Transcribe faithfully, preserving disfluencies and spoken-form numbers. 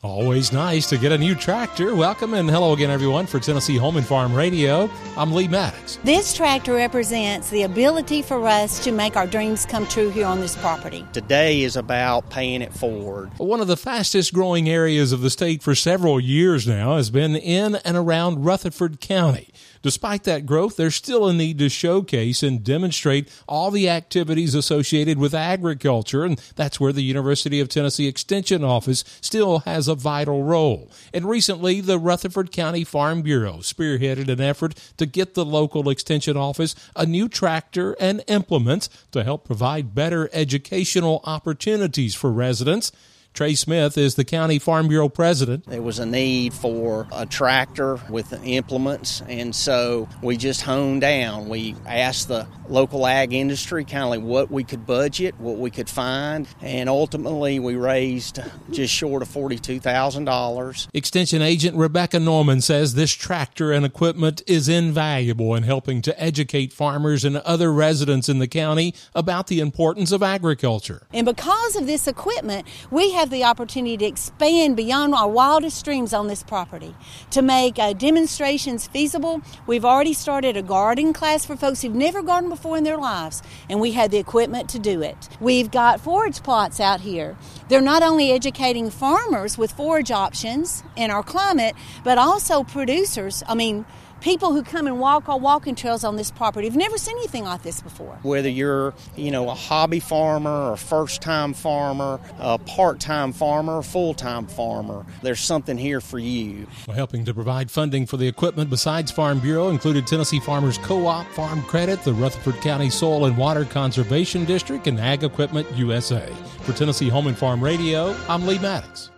Always nice to get a new tractor. Welcome and hello again, everyone, for Tennessee Home and Farm Radio. I'm Lee Maddox. This tractor represents the ability for us to make our dreams come true here on this property. Today is about paying it forward. One of the fastest growing areas of the state for several years now has been in and around Rutherford County. Despite that growth, there's still a need to showcase and demonstrate all the activities associated with agriculture, and that's where the University of Tennessee Extension Office still has a vital role. And recently, the Rutherford County Farm Bureau spearheaded an effort to get the local Extension Office a new tractor and implements to help provide better educational opportunities for residents. Trey Smith is the County Farm Bureau president. There was a need for a tractor with implements, and so we just honed down. We asked the local ag industry kind of like what we could budget, what we could find, and ultimately we raised just short of forty-two thousand dollars. Extension agent Rebecca Norman says this tractor and equipment is invaluable in helping to educate farmers and other residents in the county about the importance of agriculture. And because of this equipment, we have the opportunity to expand beyond our wildest dreams on this property to make uh, demonstrations feasible. We've already started a garden class for folks who've never gardened before in their lives, and we have the equipment to do it. We've got forage plots out here. They're not only educating farmers with forage options in our climate, but also producers. I mean, people who come and walk our walking trails on this property have never seen anything like this before. Whether you're, you know, a hobby farmer or a first-time farmer, a part-time farmer, a full-time farmer, there's something here for you. Well, helping to provide funding for the equipment besides Farm Bureau included Tennessee Farmers Co-op, Farm Credit, the Rutherford County Soil and Water Conservation District, and Ag Equipment U S A. For Tennessee Home and Farm Radio, I'm Lee Maddox.